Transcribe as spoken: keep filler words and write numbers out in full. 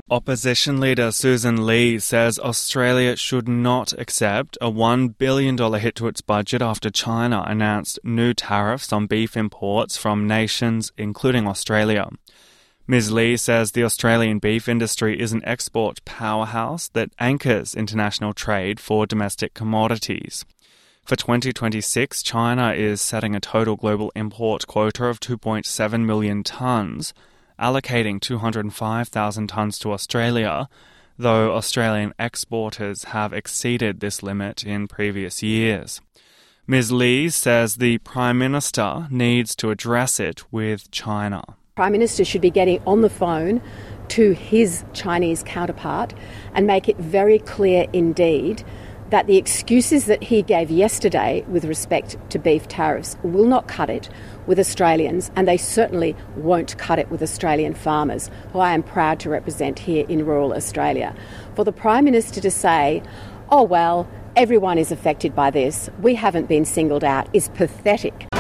Opposition leader Susan Lee says Australia should not accept a one billion dollars hit to its budget after China announced new tariffs on beef imports from nations, including Australia. Miz Lee says the Australian beef industry is an export powerhouse that anchors international trade for domestic commodities. For twenty twenty-six, China is setting a total global import quota of two point seven million tonnes, allocating two hundred five thousand tonnes to Australia, though Australian exporters have exceeded this limit in previous years. Miz Lee says the Prime Minister needs to address it with China. Prime Minister should be getting on the phone to his Chinese counterpart and make it very clear indeed that the excuses that he gave yesterday with respect to beef tariffs will not cut it with Australians, and they certainly won't cut it with Australian farmers, who I am proud to represent here in rural Australia. For the Prime Minister to say, oh well, everyone is affected by this, we haven't been singled out, is pathetic.